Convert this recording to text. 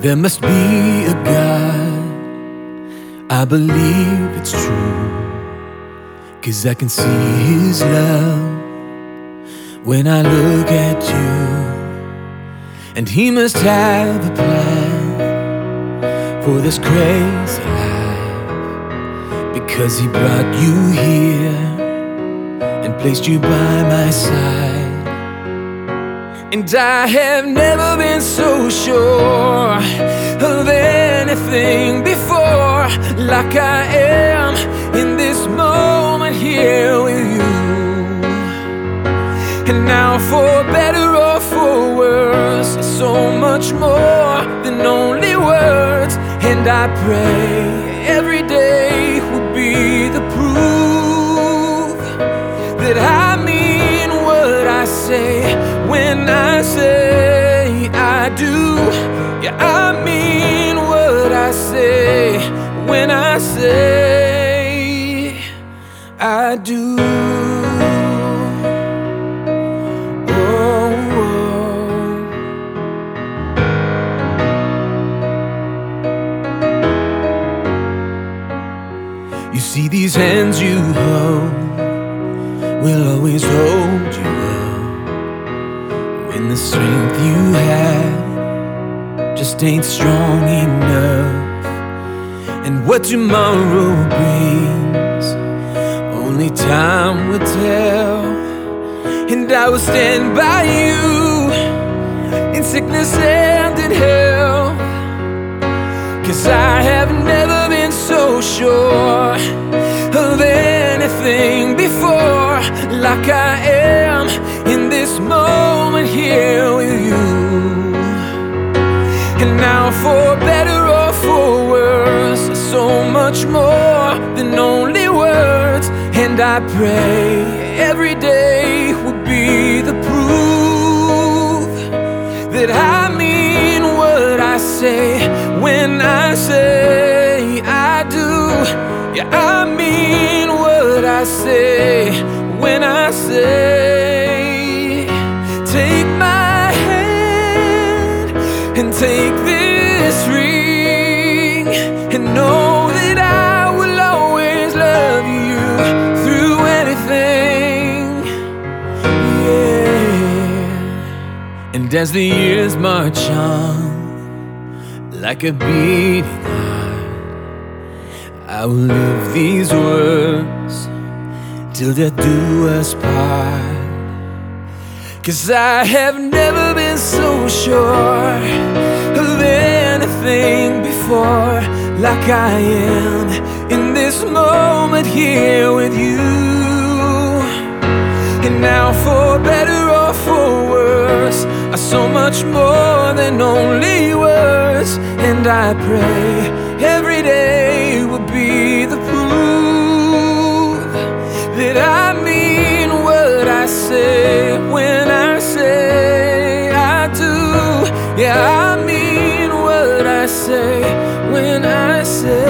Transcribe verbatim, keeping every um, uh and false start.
There must be a God, I believe it's true, 'cause I can see His love when I look at you. And He must have a plan for this crazy life, because He brought you here and placed you by my side. And I have never been so sure of anything before, like I am in this moment here with you. And now, for better or for worse, so much more than only words. And I pray every day will be the proof that I mean what I say when I say I do. Yeah, I mean what I say when I say I do. You see, these hands you hold will always hold you up when the strength you have just ain't strong enough. And what tomorrow brings, only time will tell. And I will stand by you in sickness and in health, 'cause I have never been so sure of anything before, like I am in this moment here with you. And now, for better or for worse, so much more than only words. And I pray every day will be the proof that I mean what I say when I say I do. Yeah, I mean what I say when I say, take my hand and take this ring, and know that I will always love you through anything. Yeah. And as the years march on, like a beating heart, I will live these words till death do us part. 'Cause I have never been so sure of anything before, like I am in this moment here with you. And now, for better or for worse, are so much more than only words. And I pray every day will be the proof that I mean what I say when I say I do. Yeah, I mean what I say when I say